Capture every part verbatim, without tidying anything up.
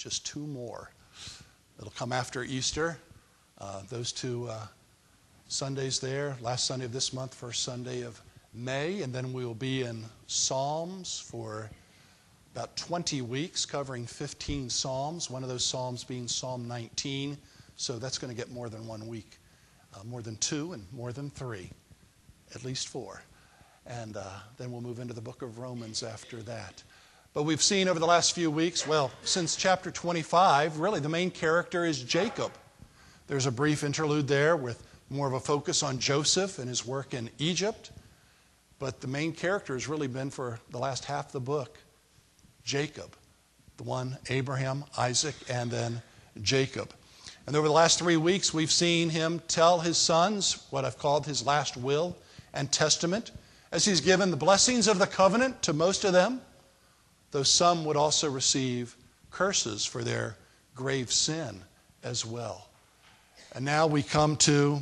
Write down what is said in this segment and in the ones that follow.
just two more. It'll come after Easter. Uh, those two uh, Sundays there, last Sunday of this month, first Sunday of May, and then we will be in Psalms for about twenty weeks, covering fifteen Psalms, one of those Psalms being Psalm nineteen, so that's going to get more than one week, uh, more than two and more than three, at least four. And uh, then we'll move into the book of Romans after that. But we've seen over the last few weeks, well, since chapter twenty-five, really the main character is Jacob. There's a brief interlude there with more of a focus on Joseph and his work in Egypt. But the main character has really been, for the last half of the book, Jacob. The one, Abraham, Isaac, and then Jacob. And over the last three weeks, we've seen him tell his sons what I've called his last will and testament, as he's given the blessings of the covenant to most of them, though some would also receive curses for their grave sin as well. And now we come to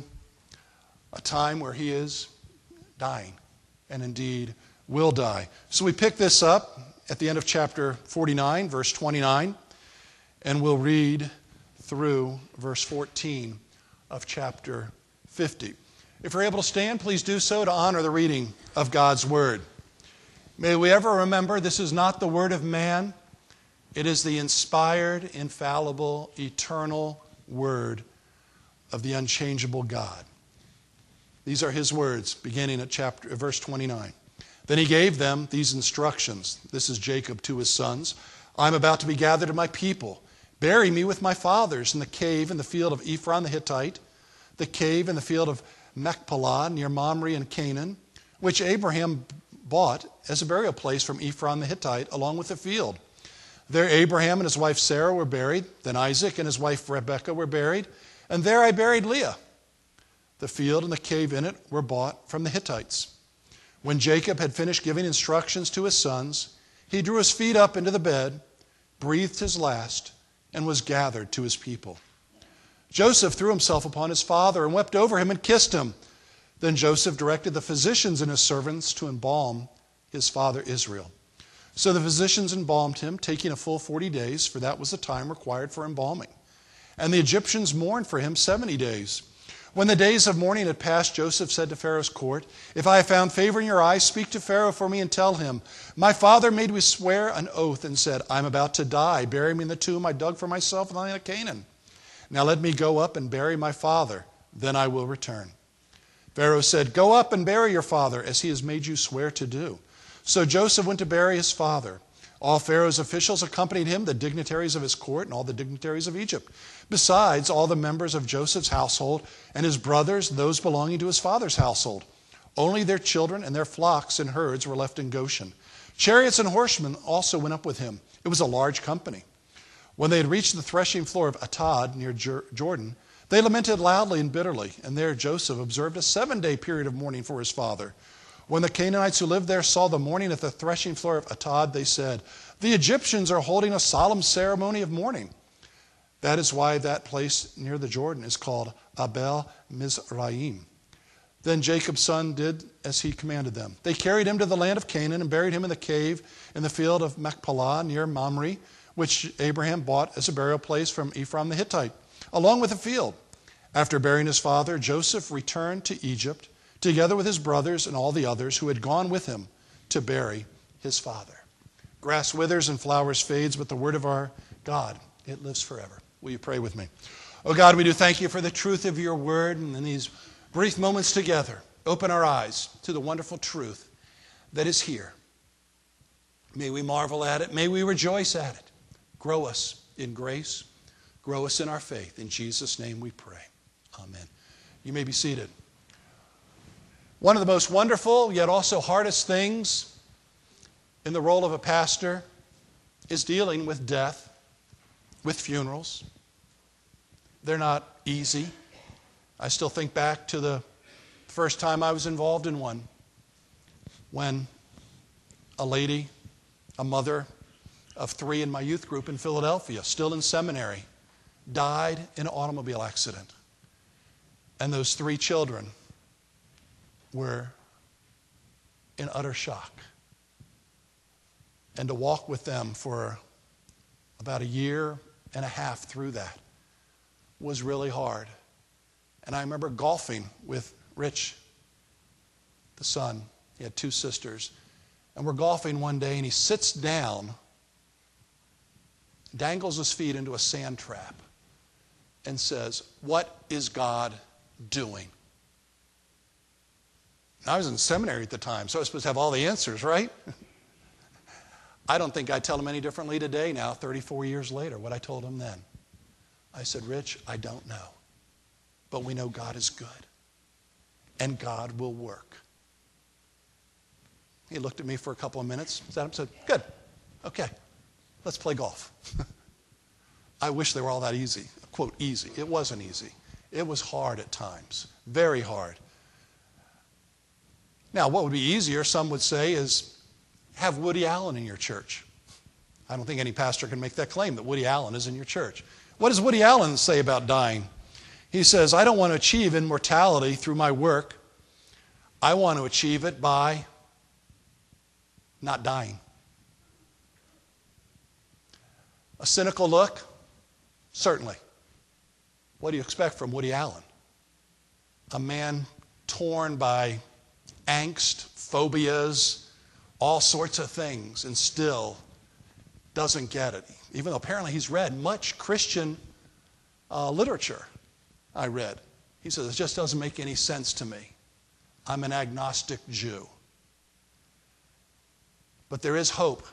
a time where he is dying, and indeed will die. So we pick this up at the end of chapter forty-nine, verse twenty-nine, and we'll read through verse fourteen of chapter fifty. If you're able to stand, please do so to honor the reading of God's word. May we ever remember, this is not the word of man. It is the inspired, infallible, eternal word of the unchangeable God. These are his words, beginning at chapter, verse twenty-nine. Then he gave them these instructions. This is Jacob to his sons. I'm about to be gathered to my people. Bury me with my fathers in the cave in the field of Ephron the Hittite, the cave in the field of Machpelah near Mamre in Canaan, which Abraham bought as a burial place from Ephron the Hittite, along with the field. There Abraham and his wife Sarah were buried. Then Isaac and his wife Rebekah were buried. And there I buried Leah. The field and the cave in it were bought from the Hittites. When Jacob had finished giving instructions to his sons, he drew his feet up into the bed, breathed his last, and was gathered to his people. Joseph threw himself upon his father and wept over him and kissed him. Then Joseph directed the physicians and his servants to embalm his father Israel. So the physicians embalmed him, taking a full forty days, for that was the time required for embalming. And the Egyptians mourned for him seventy days. When the days of mourning had passed, Joseph said to Pharaoh's court, if I have found favor in your eyes, speak to Pharaoh for me and tell him, my father made me swear an oath and said, I'm about to die. Bury me in the tomb I dug for myself in the land of Canaan. Now let me go up and bury my father, then I will return. Pharaoh said, go up and bury your father, as he has made you swear to do. So Joseph went to bury his father. All Pharaoh's officials accompanied him, the dignitaries of his court and all the dignitaries of Egypt, besides all the members of Joseph's household and his brothers and those belonging to his father's household. Only their children and their flocks and herds were left in Goshen. Chariots and horsemen also went up with him. It was a large company. When they had reached the threshing floor of Atad near Jordan, they lamented loudly and bitterly, and there Joseph observed a seven-day period of mourning for his father. When the Canaanites who lived there saw the mourning at the threshing floor of Atad, they said, the Egyptians are holding a solemn ceremony of mourning. That is why that place near the Jordan is called Abel Mizraim. Then Jacob's son did as he commanded them. They carried him to the land of Canaan and buried him in the cave in the field of Machpelah near Mamre, which Abraham bought as a burial place from Ephron the Hittite, along with the field. After burying his father, Joseph returned to Egypt, together with his brothers and all the others who had gone with him to bury his father. Grass withers and flowers fades, but the word of our God, it lives forever. Will you pray with me? Oh God, we do thank you for the truth of your word, and in these brief moments together, open our eyes to the wonderful truth that is here. May we marvel at it. May we rejoice at it. Grow us in grace. Grow us in our faith. In Jesus' name we pray. Amen. You may be seated. One of the most wonderful, yet also hardest things in the role of a pastor is dealing with death, with funerals. They're not easy. I still think back to the first time I was involved in one, when a lady, a mother of three in my youth group in Philadelphia, still in seminary, died in an automobile accident. And those three children were in utter shock. And to walk with them for about a year and a half through that was really hard. And I remember golfing with Rich, the son. He had two sisters. And we're golfing one day, and he sits down, dangles his feet into a sand trap, and says, "What is God doing?" And I was in seminary at the time, so I was supposed to have all the answers, right? I don't think I tell him any differently today now, thirty-four years later, what I told him then. I said, "Rich, I don't know. But we know God is good. And God will work." He looked at me for a couple of minutes, sat up and said, "Good. Okay. Let's play golf." I wish they were all that easy. Quote, easy. It wasn't easy. It was hard at times. Very hard. Now, what would be easier, some would say, is have Woody Allen in your church. I don't think any pastor can make that claim that Woody Allen is in your church. What does Woody Allen say about dying? He says, "I don't want to achieve immortality through my work. I want to achieve it by not dying." A cynical look? Certainly. What do you expect from Woody Allen? A man torn by angst, phobias, all sorts of things, and still doesn't get it. Even though apparently he's read much Christian uh, literature. I read. He says, "It just doesn't make any sense to me. I'm an agnostic Jew." But there is hope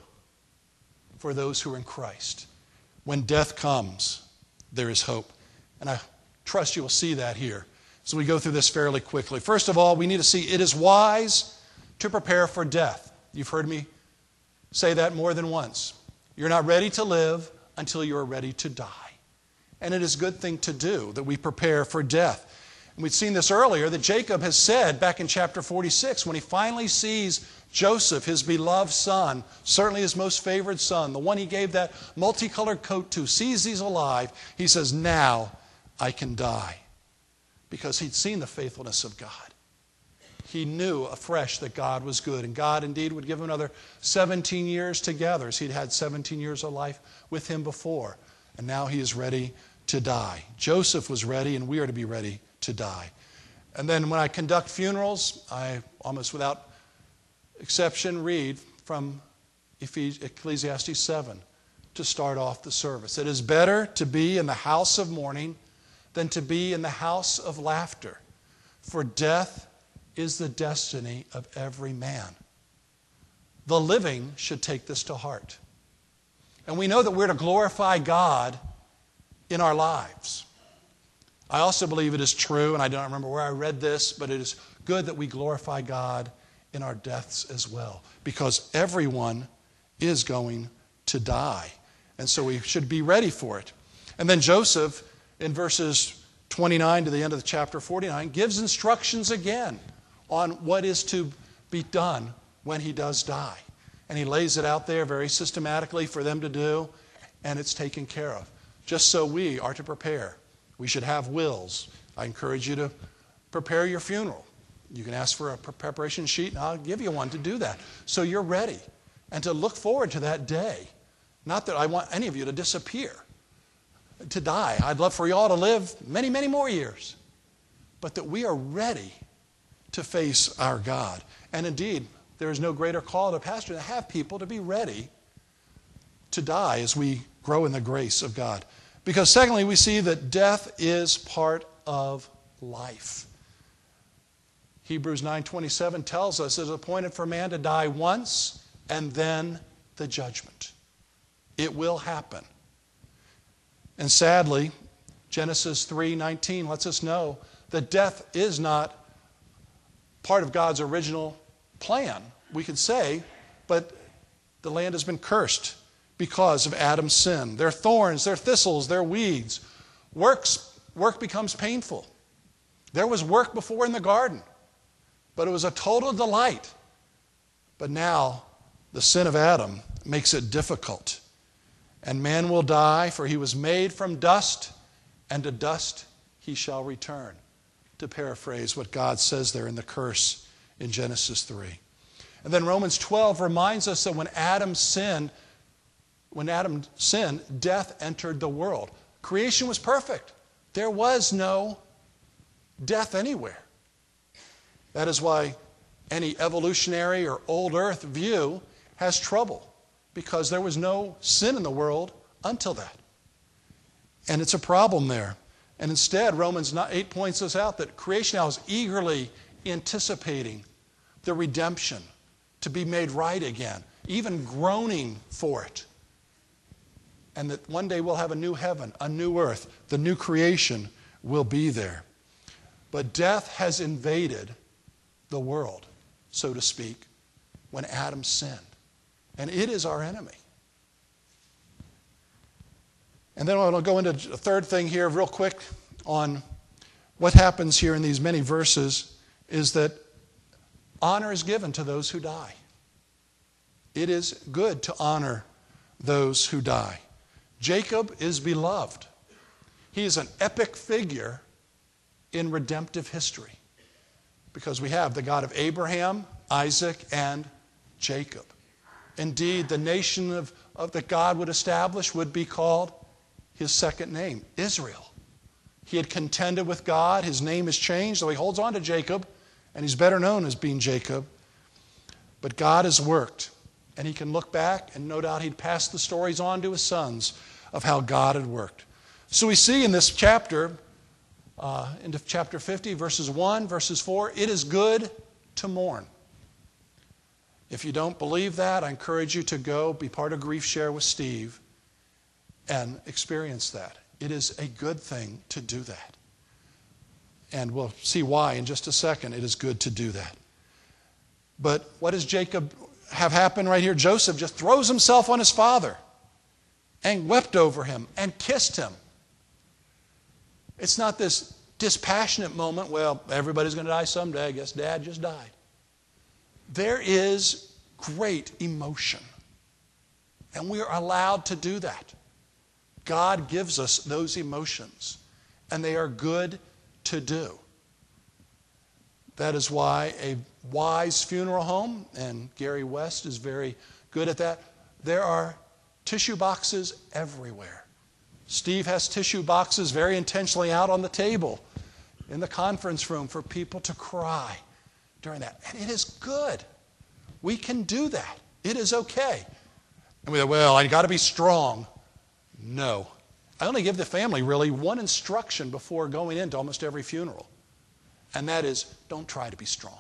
for those who are in Christ. When death comes, there is hope. And I trust you will see that here as we go through this fairly quickly. First of all, we need to see it is wise to prepare for death. You've heard me say that more than once. You're not ready to live until you are ready to die. And it is a good thing to do that we prepare for death. And we'd seen this earlier that Jacob has said back in chapter forty-six when he finally sees Joseph, his beloved son, certainly his most favored son, the one he gave that multicolored coat to, sees he's alive, he says, "Now I can die." Because he'd seen the faithfulness of God. He knew afresh that God was good, and God indeed would give him another seventeen years together, as he'd had seventeen years of life with him before. And now he is ready to die. Joseph was ready, and we are to be ready to die. And then when I conduct funerals, I almost without exception read from Ecclesiastes seven to start off the service. It is better to be in the house of mourning than to be in the house of laughter, for death is the destiny of every man. The living should take this to heart. And we know that we're to glorify God in our lives. I also believe it is true, and I don't remember where I read this, but it is good that we glorify God in our deaths as well, because everyone is going to die. And so we should be ready for it. And then Joseph, in verses twenty-nine to the end of the chapter forty-nine, gives instructions again on what is to be done when he does die. And he lays it out there very systematically for them to do, and it's taken care of. Just so we are to prepare. We should have wills. I encourage you to prepare your funeral. You can ask for a preparation sheet, and I'll give you one to do that. So you're ready, and to look forward to that day. Not that I want any of you to disappear, to die. I'd love for you all to live many, many more years. But that we are ready to face our God. And indeed, there is no greater call to a pastor to have people to be ready to die as we grow in the grace of God. Because secondly, we see that death is part of life. Hebrews nine twenty-seven tells us it is appointed for man to die once and then the judgment. It will happen. And sadly, Genesis three nineteen lets us know that death is not part of God's original plan, we could say, but the land has been cursed because of Adam's sin. Their thorns, their thistles, their weeds. Works, work becomes painful. There was work before in the garden, but it was a total delight. But now, the sin of Adam makes it difficult. And man will die, for he was made from dust, and to dust he shall return. To paraphrase what God says there in the curse in Genesis three. And then Romans twelve reminds us that when Adam sinned, when Adam sinned, death entered the world. Creation was perfect. There was no death anywhere. That is why any evolutionary or old earth view has trouble, because there was no sin in the world until that. And it's a problem there. And instead, Romans eight points us out that creation now is eagerly anticipating the redemption, to be made right again, even groaning for it. And that one day we'll have a new heaven, a new earth. The new creation will be there. But death has invaded the world, so to speak, when Adam sinned. And it is our enemy. And then I'll go into a third thing here real quick on what happens here in these many verses is that honor is given to those who die. It is good to honor those who die. Jacob is beloved. He is an epic figure in redemptive history because we have the God of Abraham, Isaac, and Jacob. Indeed, the nation of, of that God would establish would be called his second name, Israel. He had contended with God. His name is changed, though he holds on to Jacob, and he's better known as being Jacob. But God has worked, and he can look back, and no doubt he'd pass the stories on to his sons of how God had worked. So we see in this chapter, uh, into chapter fifty, verses one, verses four, it is good to mourn. If you don't believe that, I encourage you to go be part of Grief Share with Steve and experience that. It is a good thing to do that. And we'll see why in just a second. It is good to do that. But what does Jacob have happen right here? Joseph just throws himself on his father and wept over him and kissed him. It's not this dispassionate moment, well, everybody's going to die someday. I guess Dad just died. There is great emotion. And we are allowed to do that. God gives us those emotions, and they are good to do. That is why a wise funeral home, and Gary West is very good at that, there are tissue boxes everywhere. Steve has tissue boxes very intentionally out on the table in the conference room for people to cry during that. And it is good. We can do that. It is okay. And we say, well, I got to be strong. No. I only give the family really one instruction before going into almost every funeral. And that is, don't try to be strong.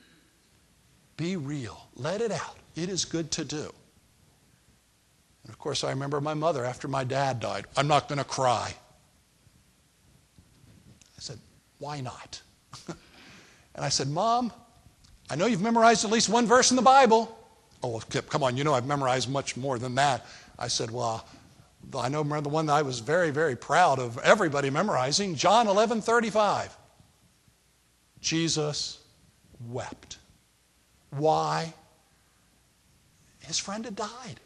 Be real. Let it out. It is good to do. And of course, I remember my mother after my dad died. I'm not going to cry. I said, why not? And I said, Mom, I know you've memorized at least one verse in the Bible. Oh, come on, you know I've memorized much more than that. I said, well, I know the one that I was very, very proud of everybody memorizing, John eleven thirty-five. Jesus wept. Why? His friend had died.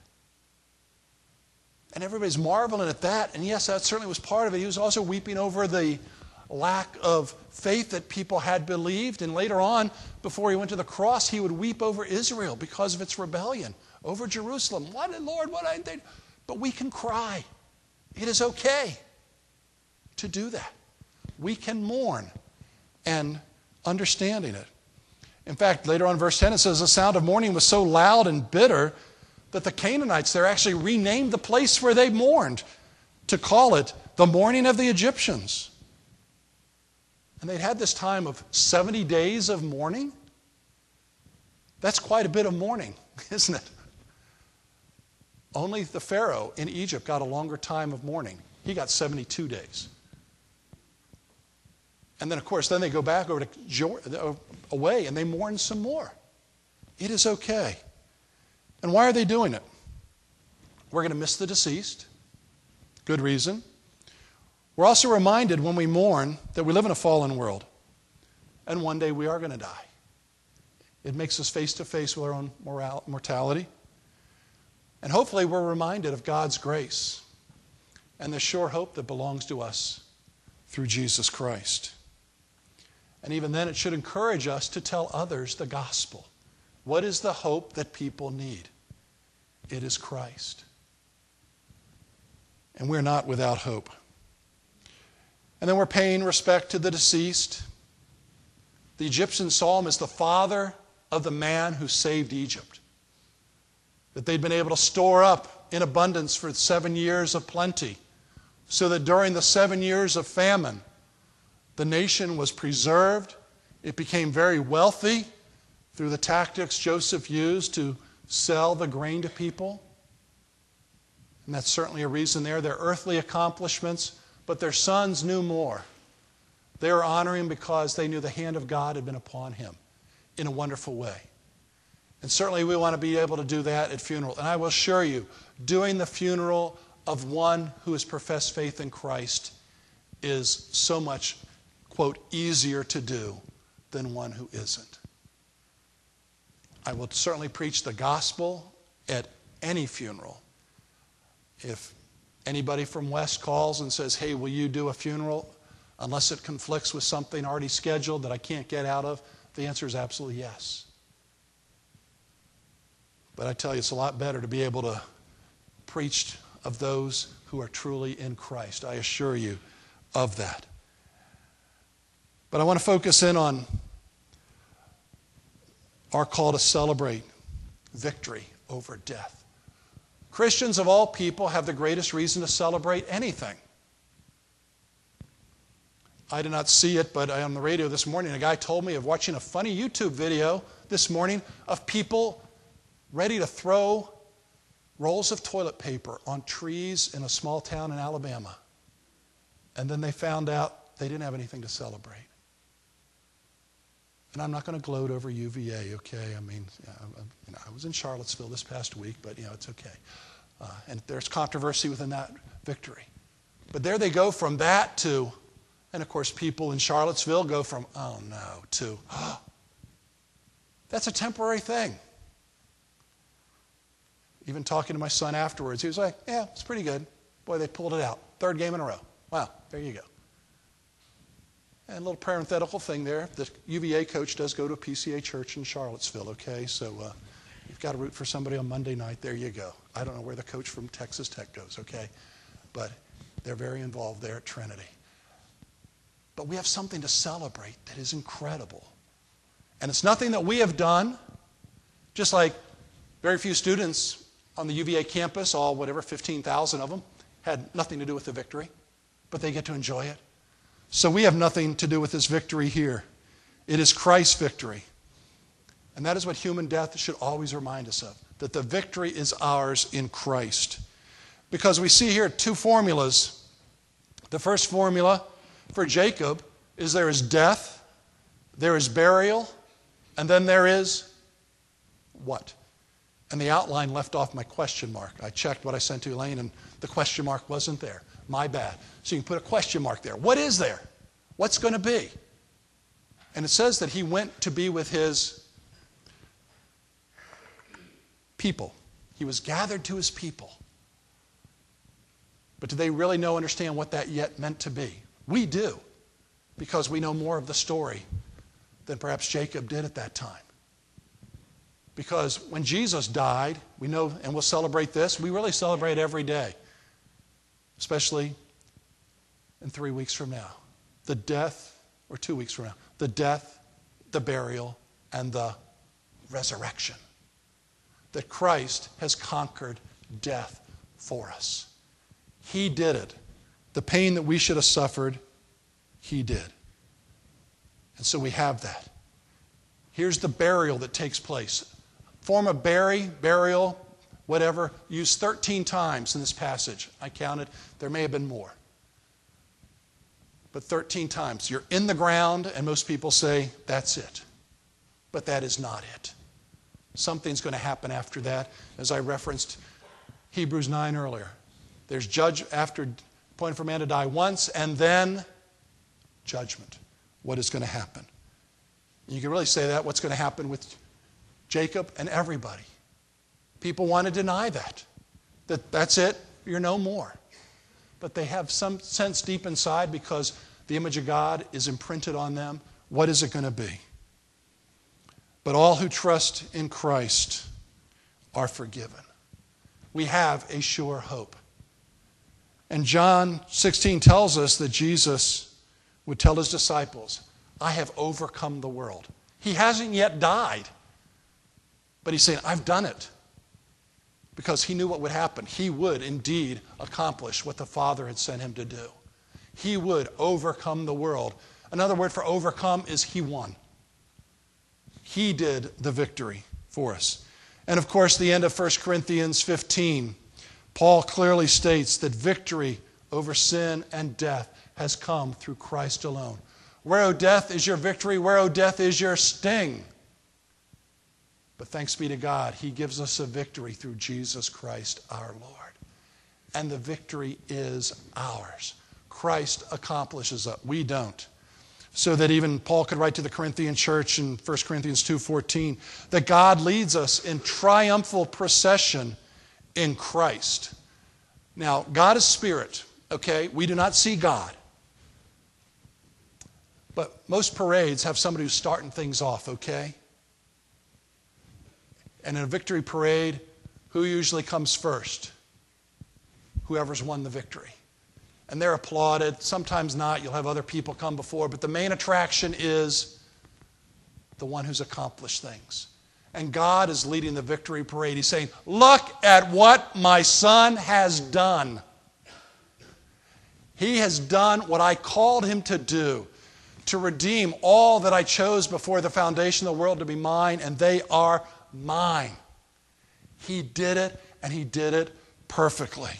And everybody's marveling at that. And yes, that certainly was part of it. He was also weeping over the lack of faith that people had believed. And later on, before he went to the cross, he would weep over Israel because of its rebellion, over Jerusalem. What did Lord, what I did? But we can cry. It is okay to do that. We can mourn and understanding it. In fact, later on in verse ten, it says, the sound of mourning was so loud and bitter that the Canaanites there actually renamed the place where they mourned to call it the mourning of the Egyptians. And they'd had this time of seventy days of mourning. That's quite a bit of mourning, isn't it? Only the Pharaoh in Egypt got a longer time of mourning. He got seventy-two days. And then, of course, then they go back over to away and they mourn some more. It is okay. And why are they doing it? We're going to miss the deceased. Good reason. We're also reminded when we mourn that we live in a fallen world. And one day we are going to die. It makes us face to face with our own moral, mortality. And hopefully we're reminded of God's grace and the sure hope that belongs to us through Jesus Christ. And even then it should encourage us to tell others the gospel. What is the hope that people need? It is Christ. And we're not without hope. And then we're paying respect to the deceased. The Egyptian saw him as the father of the man who saved Egypt. That they'd been able to store up in abundance for seven years of plenty, so that during the seven years of famine, the nation was preserved. It became very wealthy through the tactics Joseph used to sell the grain to people. And that's certainly a reason there. Their earthly accomplishments, but their sons knew more. They were honoring him because they knew the hand of God had been upon him in a wonderful way. And certainly we want to be able to do that at funeral. And I will assure you, doing the funeral of one who has professed faith in Christ is so much, quote, easier to do than one who isn't. I will certainly preach the gospel at any funeral. If anybody from West calls and says, hey, will you do a funeral, unless it conflicts with something already scheduled that I can't get out of, the answer is absolutely yes. But I tell you, it's a lot better to be able to preach of those who are truly in Christ. I assure you of that. But I want to focus in on our call to celebrate victory over death. Christians of all people have the greatest reason to celebrate anything. I did not see it, but on the radio this morning, a guy told me of watching a funny YouTube video this morning of people ready to throw rolls of toilet paper on trees in a small town in Alabama. And then they found out they didn't have anything to celebrate. And I'm not going to gloat over U V A, okay? I mean, you know, I was in Charlottesville this past week, but, you know, it's okay. Uh, and there's controversy within that victory. But there they go from that to, and of course people in Charlottesville go from, oh no, to, oh, that's a temporary thing. Even talking to my son afterwards, he was like, yeah, it's pretty good. Boy, they pulled it out. Third game in a row. Wow, there you go. And a little parenthetical thing there. The U V A coach does go to a P C A church in Charlottesville, okay? So uh, you've got to root for somebody on Monday night. There you go. I don't know where the coach from Texas Tech goes, okay? But they're very involved there at Trinity. But we have something to celebrate that is incredible. And it's nothing that we have done, just like very few students on the U V A campus, all whatever, fifteen thousand of them, had nothing to do with the victory, but they get to enjoy it. So we have nothing to do with this victory here. It is Christ's victory. And that is what human death should always remind us of, that the victory is ours in Christ. Because we see here two formulas. The first formula for Jacob is there is death, there is burial, and then there is what? And the outline left off my question mark. I checked what I sent to Elaine, and the question mark wasn't there. My bad. So you can put a question mark there. What is there? What's going to be? And it says that he went to be with his people. He was gathered to his people. But do they really know, understand what that yet meant to be? We do, because we know more of the story than perhaps Jacob did at that time. Because when Jesus died, we know, and we'll celebrate this, we really celebrate every day, especially in three weeks from now. The death, or two weeks from now, the death, the burial, and the resurrection. That Christ has conquered death for us. He did it. The pain that we should have suffered, he did. And so we have that. Here's the burial that takes place. Form of bury, burial, whatever, used thirteen times in this passage. I counted. There may have been more. But thirteen times. You're in the ground, and most people say, that's it. But that is not it. Something's going to happen after that, as I referenced Hebrews nine earlier. There's judge after point for man to die once, and then judgment. What is going to happen? You can really say that, what's going to happen with Jacob and everybody. People want to deny that. That that's it, you're no more. But they have some sense deep inside, because the image of God is imprinted on them. What is it going to be? But all who trust in Christ are forgiven. We have a sure hope. And John sixteen tells us that Jesus would tell his disciples, I have overcome the world. He hasn't yet died, but he's saying, I've done it. Because he knew what would happen. He would indeed accomplish what the Father had sent him to do. He would overcome the world. Another word for overcome is he won. He did the victory for us. And of course, the end of First Corinthians fifteen, Paul clearly states that victory over sin and death has come through Christ alone. Where, O death, is your victory? Where, O death, is your sting? But thanks be to God, he gives us a victory through Jesus Christ our Lord. And the victory is ours. Christ accomplishes it. We don't. So that even Paul could write to the Corinthian church in First Corinthians two fourteen that God leads us in triumphal procession in Christ. Now, God is spirit, okay? We do not see God. But most parades have somebody who's starting things off, okay? And in a victory parade, who usually comes first? Whoever's won the victory. And they're applauded. Sometimes not. You'll have other people come before. But the main attraction is the one who's accomplished things. And God is leading the victory parade. He's saying, look at what my son has done. He has done what I called him to do, to redeem all that I chose before the foundation of the world to be mine, and they are mine. He did it, and he did it perfectly.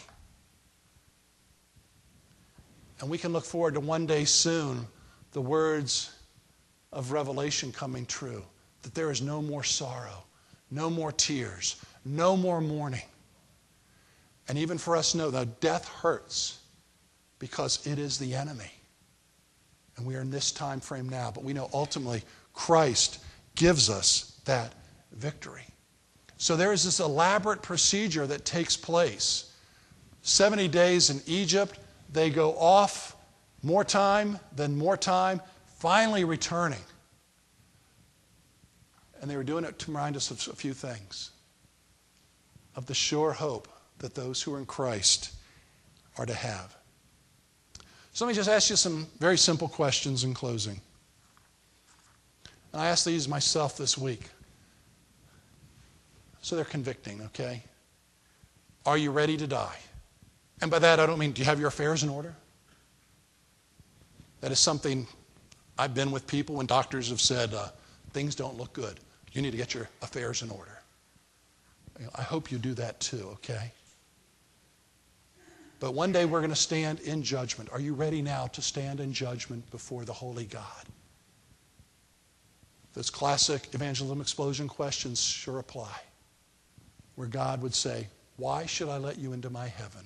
And we can look forward to one day soon the words of Revelation coming true, that there is no more sorrow, no more tears, no more mourning. And even for us know that death hurts because it is the enemy. And we are in this time frame now, but we know ultimately Christ gives us that victory. So there is this elaborate procedure that takes place. seventy days in Egypt, they go off, more time, then more time, finally returning. And they were doing it to remind us of a few things. Of the sure hope that those who are in Christ are to have. So let me just ask you some very simple questions in closing. And I asked these myself this week. So they're convicting, okay? Are you ready to die? And by that I don't mean, do you have your affairs in order? That is something I've been with people when doctors have said, uh, things don't look good. You need to get your affairs in order. You know, I hope you do that too, okay? But one day we're going to stand in judgment. Are you ready now to stand in judgment before the holy God? Those classic evangelism explosion questions sure apply. Where God would say, why should I let you into my heaven?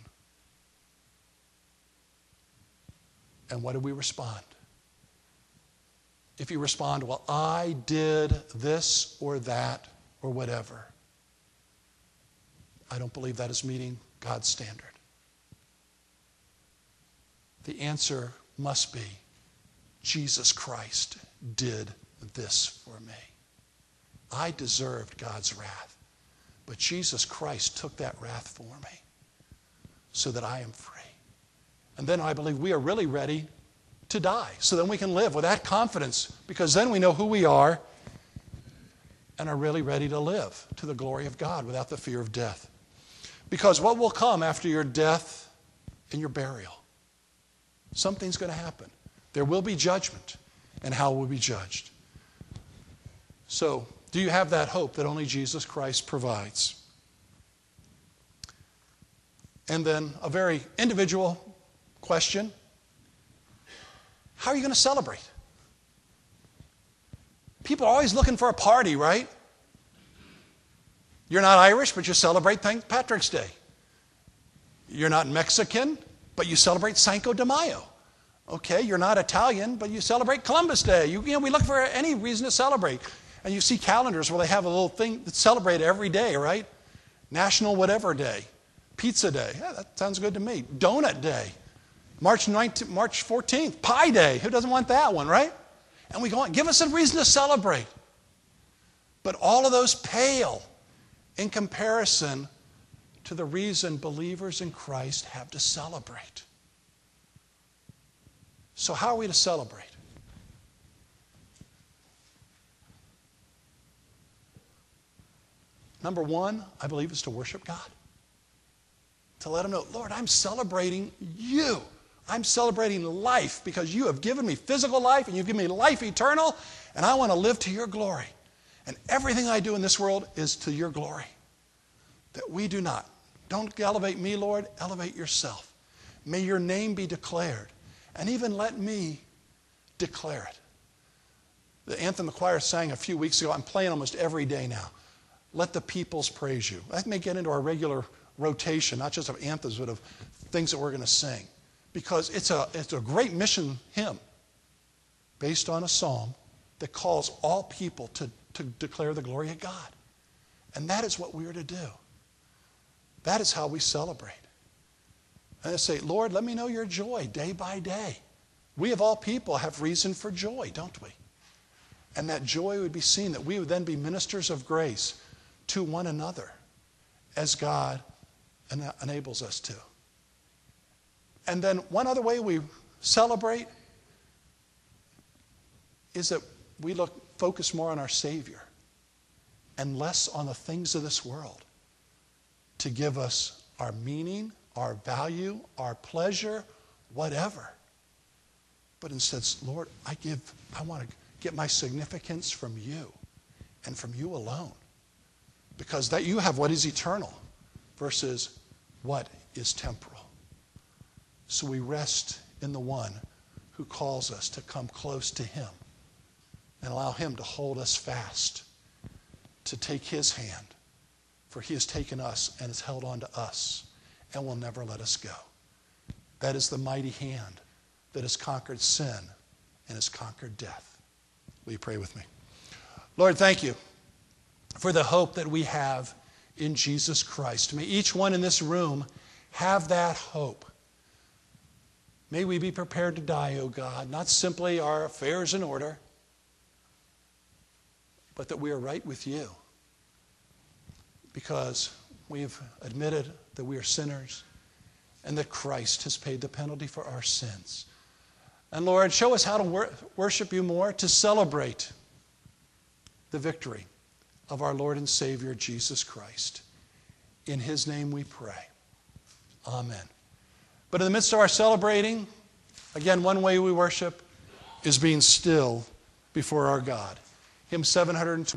And what do we respond? If you respond, well, I did this or that or whatever, I don't believe that is meeting God's standard. The answer must be, Jesus Christ did this for me. I deserved God's wrath, but Jesus Christ took that wrath for me so that I am free. And then I believe we are really ready to die, so then we can live with that confidence, because then we know who we are and are really ready to live to the glory of God without the fear of death. Because what will come after your death and your burial? Something's going to happen. There will be judgment, and how will we be judged? So, do you have that hope that only Jesus Christ provides? And then a very individual question. How are you going to celebrate? People are always looking for a party, right? You're not Irish, but you celebrate Saint Patrick's Day. You're not Mexican, but you celebrate Cinco de Mayo. Okay, you're not Italian, but you celebrate Columbus Day. You, you know, we look for any reason to celebrate. And you see calendars where they have a little thing that's celebrated every day, right? National whatever day. Pizza Day. Yeah, that sounds good to me. Donut Day. March nineteenth, March fourteenth, Pie Day. Who doesn't want that one, right? And we go on. Give us a reason to celebrate. But all of those pale in comparison to the reason believers in Christ have to celebrate. So how are we to celebrate? Number one, I believe, is to worship God. To let him know, Lord, I'm celebrating you. I'm celebrating life because you have given me physical life and you've given me life eternal, and I want to live to your glory. And everything I do in this world is to your glory. That we do not. Don't elevate me, Lord. Elevate yourself. May your name be declared. And even let me declare it. The anthem the choir sang a few weeks ago, I'm playing almost every day now. Let the peoples praise you. That may get into our regular rotation, not just of anthems, but of things that we're going to sing. Because it's a, it's a great mission hymn based on a psalm that calls all people to, to declare the glory of God. And that is what we are to do. That is how we celebrate. And I say, Lord, let me know your joy day by day. We of all people have reason for joy, don't we? And that joy would be seen, that we would then be ministers of grace to one another as God ena- enables us to. And then one other way we celebrate is that we look focus more on our Savior and less on the things of this world to give us our meaning, our value, our pleasure, whatever. But instead, Lord, I give, I want to get my significance from you and from you alone. Because that you have what is eternal versus what is temporal. So we rest in the one who calls us to come close to him and allow him to hold us fast, to take his hand, for he has taken us and has held on to us and will never let us go. That is the mighty hand that has conquered sin and has conquered death. Will you pray with me? Lord, thank you for the hope that we have in Jesus Christ. May each one in this room have that hope. May we be prepared to die, O God, not simply our affairs in order, but that we are right with you. Because we've admitted that we are sinners and that Christ has paid the penalty for our sins. And Lord, show us how to wor- worship you more, to celebrate the victory of our Lord and Savior, Jesus Christ. In his name we pray. Amen. But in the midst of our celebrating, again, one way we worship is being still before our God. Hymn seven hundred two.